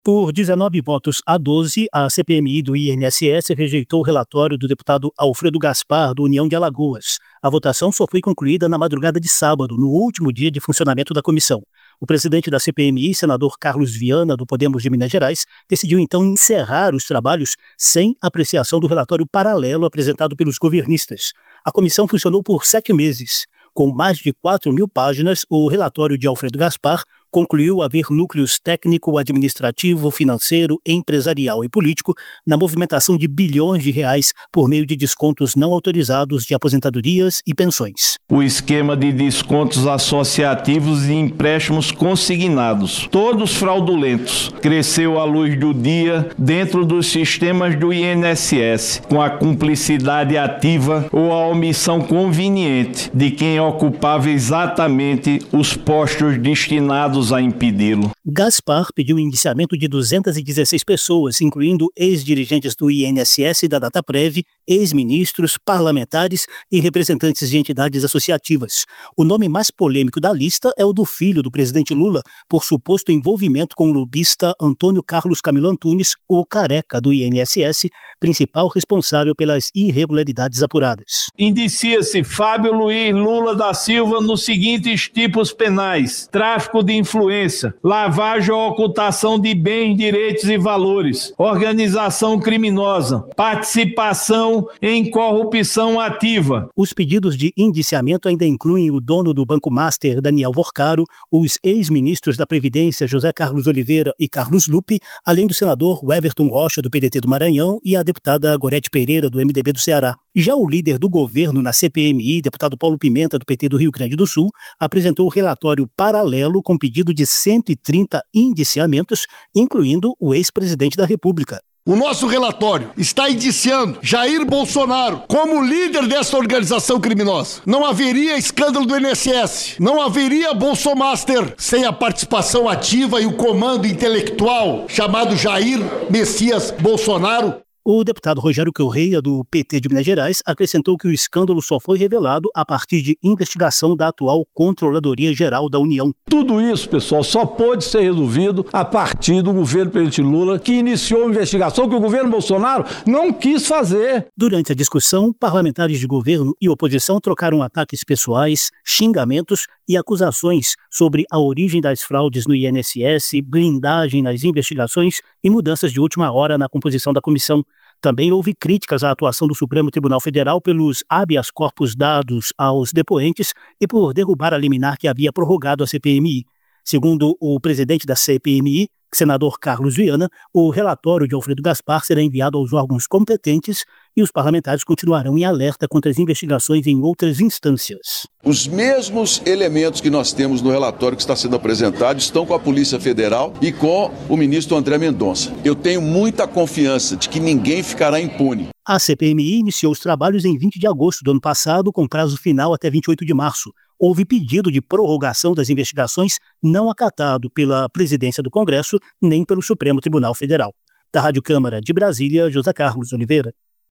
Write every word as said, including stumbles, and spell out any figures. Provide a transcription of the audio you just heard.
Por dezenove votos a doze, a C P M I do I N S S rejeitou o relatório do deputado Alfredo Gaspar, do União de Alagoas. A votação só foi concluída na madrugada de sábado, no último dia de funcionamento da comissão. O presidente da C P M I, senador Carlos Viana, do Podemos de Minas Gerais, decidiu então encerrar os trabalhos sem apreciação do relatório paralelo apresentado pelos governistas. A comissão funcionou por sete meses. Com mais de quatro mil páginas, o relatório de Alfredo Gaspar concluiu haver núcleos técnico, administrativo, financeiro, empresarial e político na movimentação de bilhões de reais por meio de descontos não autorizados de aposentadorias e pensões. O esquema de descontos associativos e empréstimos consignados, todos fraudulentos, cresceu à luz do dia dentro dos sistemas do I N S S, com a cumplicidade ativa ou a omissão conveniente de quem ocupava exatamente os postos destinados a impedi-lo. Gaspar pediu o indiciamento de duzentas e dezesseis pessoas, incluindo ex-dirigentes do I N S S e da Dataprev, ex-ministros, parlamentares e representantes de entidades associativas. O nome mais polêmico da lista é o do filho do presidente Lula, por suposto envolvimento com o lobista Antônio Carlos Camilo Antunes, o careca do I N S S, principal responsável pelas irregularidades apuradas. Indicia-se Fábio Luiz Lula da Silva nos seguintes tipos penais: tráfico de influência, lavagem ou ocultação de bens, direitos e valores, organização criminosa, participação em corrupção ativa. Os pedidos de indiciamento ainda incluem o dono do Banco Master, Daniel Vorcaro, os ex-ministros da Previdência, José Carlos Oliveira e Carlos Lupe, além do senador Everton Rocha, do P D T do Maranhão, e a deputada Gorete Pereira, do M D B do Ceará. Já o líder do governo na C P M I, deputado Paulo Pimenta, do P T do Rio Grande do Sul, apresentou o relatório paralelo com pedido de cento e trinta indiciamentos, incluindo o ex-presidente da República. O nosso relatório está indiciando Jair Bolsonaro como líder dessa organização criminosa. Não haveria escândalo do I N S S, não haveria Bolsomaster sem a participação ativa e o comando intelectual chamado Jair Messias Bolsonaro. O deputado Rogério Correia, do P T de Minas Gerais, acrescentou que o escândalo só foi revelado a partir de investigação da atual Controladoria Geral da União. Tudo isso, pessoal, só pôde ser resolvido a partir do governo do presidente Lula, que iniciou a investigação que o governo Bolsonaro não quis fazer. Durante a discussão, parlamentares de governo e oposição trocaram ataques pessoais, xingamentos e acusações sobre a origem das fraudes no I N S S, blindagem nas investigações e mudanças de última hora na composição da comissão. Também houve críticas à atuação do Supremo Tribunal Federal pelos habeas corpus dados aos depoentes e por derrubar a liminar que havia prorrogado a C P M I. Segundo o presidente da C P M I, senador Carlos Viana, o relatório de Alfredo Gaspar será enviado aos órgãos competentes e os parlamentares continuarão em alerta contra as investigações em outras instâncias. Os mesmos elementos que nós temos no relatório que está sendo apresentado estão com a Polícia Federal e com o ministro André Mendonça. Eu tenho muita confiança de que ninguém ficará impune. A C P M I iniciou os trabalhos em vinte de agosto do ano passado, com prazo final até vinte e oito de março. Houve pedido de prorrogação das investigações não acatado pela presidência do Congresso nem pelo Supremo Tribunal Federal. Da Rádio Câmara de Brasília, José Carlos Oliveira.